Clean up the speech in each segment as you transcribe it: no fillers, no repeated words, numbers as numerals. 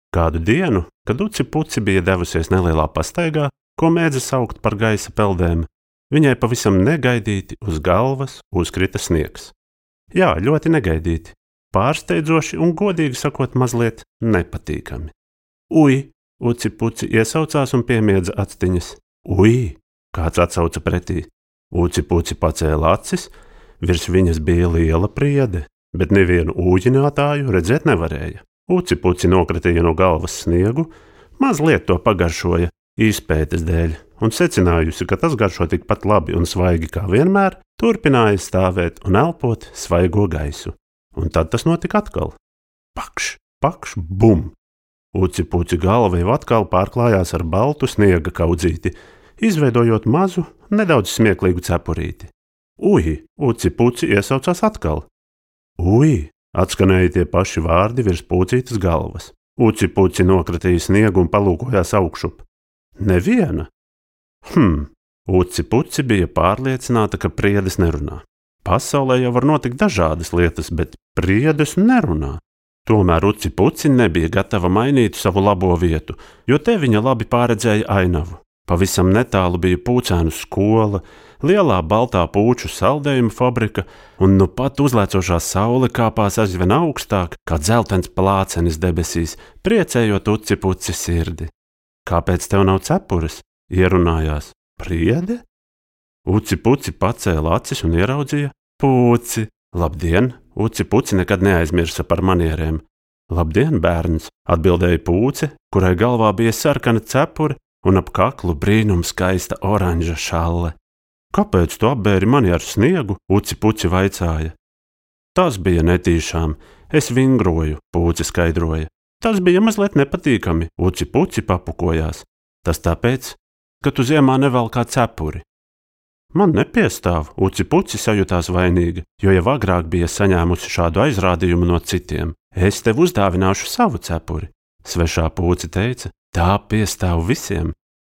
Kādu dienu, kad Uci Puci bija devusies nelielā pastaigā, ko mēdza saukt par gaisa peldēm, viņai pavisam negaidīti uz galvas uzkrita sniegs. Jā, ļoti negaidīti, pārsteidzoši un, godīgi sakot, mazliet nepatīkami. Ui! Uci Puci iesaucās un piemiedza actiņas. Ui! Kāds atsauca pretī. Uci Puci pacēla acis, virs viņas bija liela priede, bet nevienu ūģinātāju redzēt nevarēja. Uci Puci nokratīja no galvas sniegu, mazliet to pagaršoja izpētes dēļ, un secinājusi, ka tas garšo tikpat labi un svaigi kā vienmēr, turpināja stāvēt un elpot svaigo gaisu. Un tad tas notika atkal. Pakš, pakš, bum! Uci Puci galva jau atkal pārklājās ar baltu sniega kaudzīti, izveidojot mazu, nedaudz smieklīgu cepurīti. Ui! Uci Puci iesaucās atkal. Ui! Atskanēja tie paši vārdi virs Pucītes galvas. Uci Puci nokratīja sniegu un palūkojās augšup. Neviena. Uci Puci bija pārliecināta, ka priedes nerunā. Pasaulē jau var notikt dažādas lietas, bet priedes nerunā. Tomēr Uci Puci nebija gatava mainīt savu labo vietu, jo te viņa labi pārredzēja ainavu. Pavisam netālu bija Pūcēnu skola, lielā baltā pūču saldējuma fabrika, un nu pat uzlēcošā saule kāpās aizvien augstāk, kā dzeltens plācenis debesīs, priecējot Uci Puci sirdi. Kāpēc tev nav cepures? Ierunājās. Priede? Uci Puci pacēla acis un ieraudzīja. Puci! Labdien! Uci Puci nekad neaizmirsa par manierēm. Labdien, bērns! Atbildēja Pūce, kurai galvā bija sarkana cepure un ap kaklu brīnum skaista oranža šalle. Kāpēc tu apbēri mani ar sniegu? Uci Puci vaicāja. Tas bija netīšām. Es vingroju, Pūce skaidroja. Tas bija mazliet nepatīkami, Uci Puci papukojās. Tas tāpēc, ka tu ziemā nevelkā cepuri. Man nepiestāv, Uci Puci sajūtās vainīga, jo jau agrāk bija saņēmusi šādu aizrādījumu no citiem. Es tev uzdāvināšu savu cepuri. Svešā Pūce teica, tā piestāv visiem.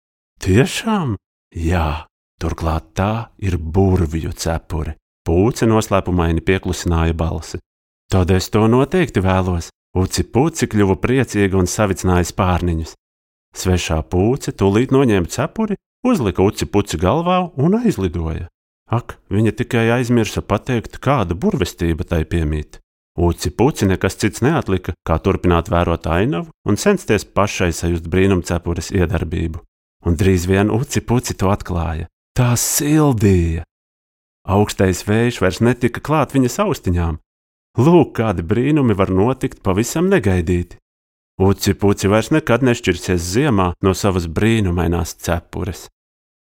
Tiešām? Jā, turklāt tā ir burvju cepure. Pūce noslēpumaini pieklusināja balsi. Tad es to noteikti vēlos. Uci Puci kļuva priecīga un savicināja spārniņus. Svešā Pūce tūlīt noņēma cepuri, uzlika Uci Puci galvā un aizlidoja. Ak, viņa tikai aizmirsa pateikt, kāda burvestība tai piemīt. Uci Puci nekas cits neatlika, kā turpināt vērot ainavu un censties pašai sajust brīnumcepures iedarbību. Un drīz vien Uci Puci to atklāja. Tā sildīja! Augstais vējš vairs netika klāt viņas austiņām. Lūk, kādi brīnumi var notikt pavisam negaidīti. Uci Puci vairs nekad nešķirsies ziemā no savas brīnumainās cepures.